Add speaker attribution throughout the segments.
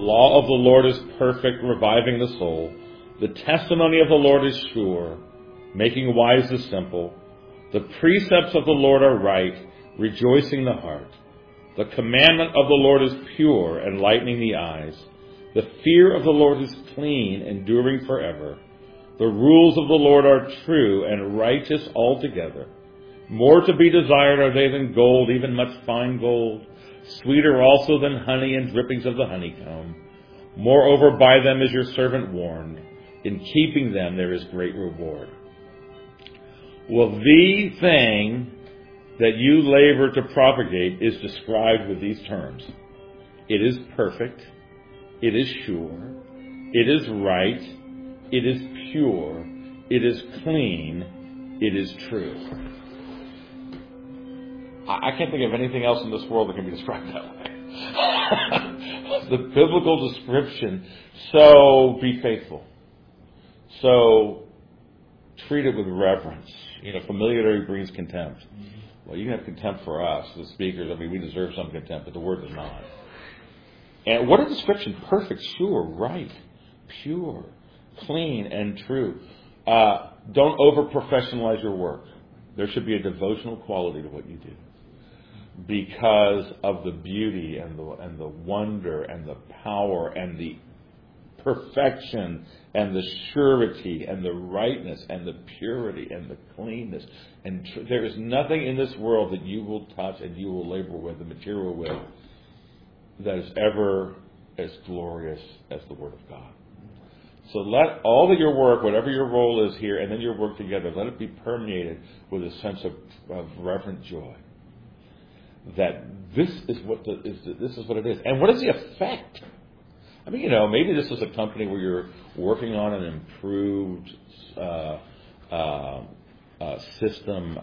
Speaker 1: law of the Lord is perfect, reviving the soul. The testimony of the Lord is sure, making wise the simple. The precepts of the Lord are right, rejoicing the heart. The commandment of the Lord is pure, enlightening the eyes. The fear of the Lord is clean, enduring forever. The rules of the Lord are true and righteous altogether. More to be desired are they than gold, even much fine gold. Sweeter also than honey and drippings of the honeycomb. Moreover, by them is your servant warned. In keeping them there is great reward. Well, the thing that you labor to propagate is described with these terms. It is perfect. It is sure. It is right. It is pure. It is clean. It is true. I can't think of anything else in this world that can be described that way. The biblical description. So be faithful. So treat it with reverence. Familiarity breeds contempt. Well, you can have contempt for us, the speakers. I mean, we deserve some contempt, but the word does not. And what a description. Perfect, sure, right, pure, clean, and true. Don't over-professionalize your work. There should be a devotional quality to what you do, because of the beauty and the wonder and the power and the perfection and the surety and the rightness and the purity and the cleanness. And there is nothing in this world that you will touch and you will labor with, the material with, that is ever as glorious as the Word of God. So let all of your work, whatever your role is here, and then your work together, let it be permeated with a sense of reverent joy. That this is what it is. And what is the effect? I mean, maybe this is a company where you're working on an improved system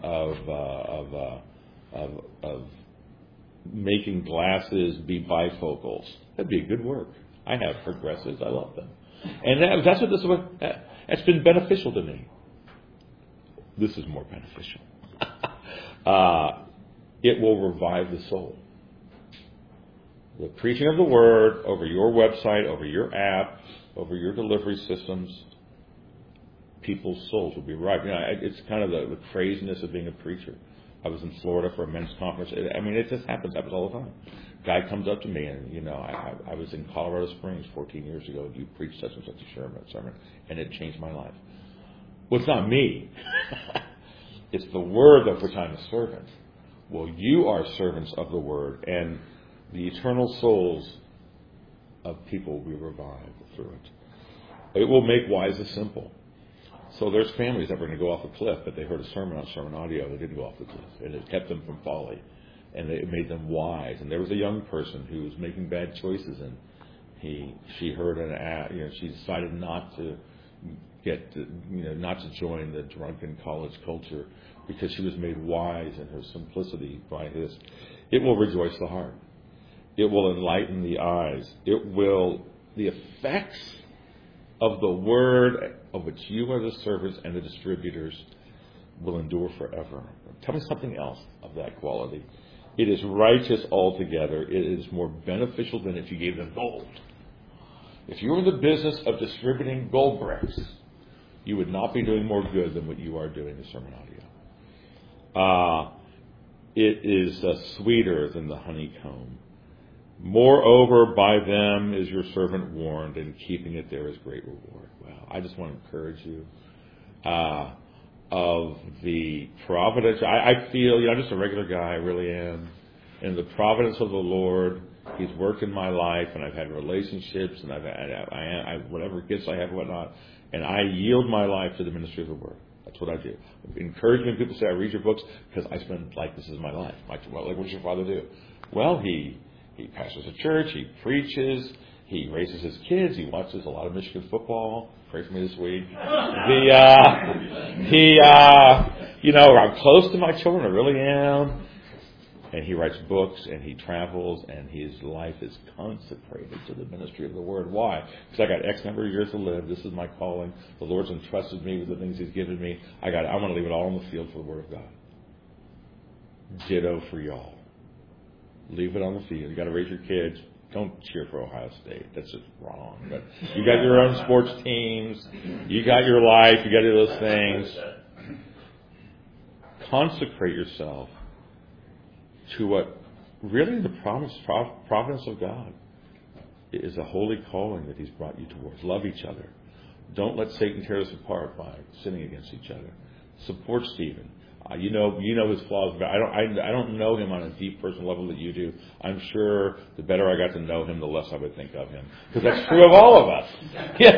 Speaker 1: of making glasses be bifocals. That'd be a good work. I have progressives. I love them. And that's what this is. That's been beneficial to me. This is more beneficial. It will revive the soul. The preaching of the Word over your website, over your app, over your delivery systems, people's souls will be revived. It's kind of the craziness of being a preacher. I was in Florida for a men's conference. It just happens all the time. Guy comes up to me and, I was in Colorado Springs 14 years ago, and you preached such and such a sermon, and it changed my life. Well, it's not me. It's the Word of which I'm a servant. Well, you are servants of the Word, and the eternal souls of people will be revived through it. It will make wise the simple. So there's families that were going to go off a cliff, but they heard a sermon on sermon audio. They didn't go off the cliff, and it kept them from folly, and it made them wise. And there was a young person who was making bad choices, and she heard an ad. She decided not to not to join the drunken college culture because she was made wise in her simplicity by this. It will rejoice the heart. It will enlighten the eyes. The effects of the Word of which you are the servants and the distributors will endure forever. Tell me something else of that quality. It is righteous altogether. It is more beneficial than if you gave them gold. If you were in the business of distributing gold bricks, you would not be doing more good than what you are doing in sermon audio. It is sweeter than the honeycomb. Moreover, by them is your servant warned, and keeping it there is great reward. Well, I just want to encourage you of the providence. I feel, I'm just a regular guy, I really am. And the providence of the Lord, He's worked in my life, and I've had relationships, and I've had whatever gifts I have and whatnot, and I yield my life to the ministry of the Word. That's what I do. Encouragement, people say, I read your books because I spend, this is my life. What does your father do? Well, he pastors a church, he preaches, he raises his kids, he watches a lot of Michigan football. Pray for me this week. I'm close to my children, I really am. And he writes books, and he travels, and his life is consecrated to the ministry of the Word. Why? Because I got X number of years to live. This is my calling. The Lord's entrusted me with the things He's given me. I want to leave it all on the field for the Word of God. Ditto for y'all. Leave it on the field. You got to raise your kids. don't cheer for Ohio State. That's just wrong. But you got your own sports teams. You got your life. You got to do those things. Consecrate yourself to what really the providence of God is a holy calling that He's brought you towards. Love each other. Don't let Satan tear us apart by sinning against each other. Support Stephen. You know his flaws. I don't know him on a deep personal level that you do. I'm sure the better I got to know him, the less I would think of him. Because that's true of all of us. Yeah.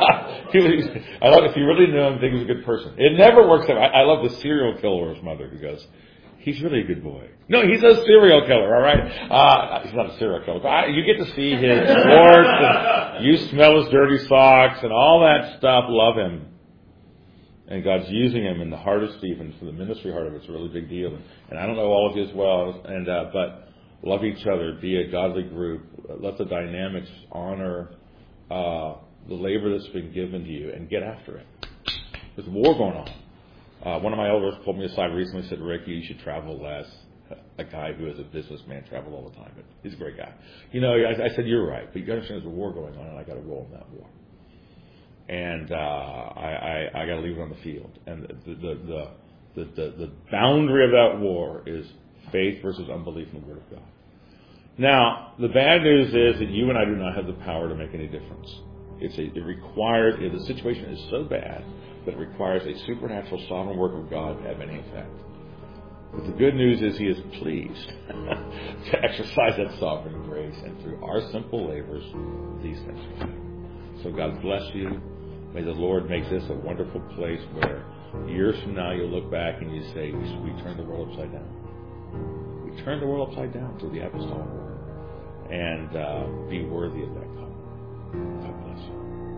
Speaker 1: If you really knew him, think he was a good person. It never works out. I love the serial killer's mother who goes, he's really a good boy. No, he's a serial killer, all right? He's not a serial killer. But you get to see his warts, and you smell his dirty socks, and all that stuff. Love him. And God's using him in the heart of Stephen for the ministry heart of it. It's a really big deal. And I don't know all of his well, but love each other. Be a godly group. Let the dynamics honor the labor that's been given to you and get after it. There's a war going on. One of my elders pulled me aside recently and said, Rick, you should travel less. A guy who is a businessman traveled all the time. But he's a great guy. I said, you're right. But you understand there's a war going on, and I got to roll in that war. And I got to leave it on the field. And the boundary of that war is faith versus unbelief in the Word of God. Now, the bad news is that you and I do not have the power to make any difference. The situation is so bad that it requires a supernatural sovereign work of God to have any effect. But the good news is He is pleased to exercise that sovereign grace, and through our simple labors, these things will happen. So God bless you. May the Lord make this a wonderful place where years from now you'll look back and you say, we turned the world upside down. We turned the world upside down through the apostolic work. And be worthy of that calling. God bless you.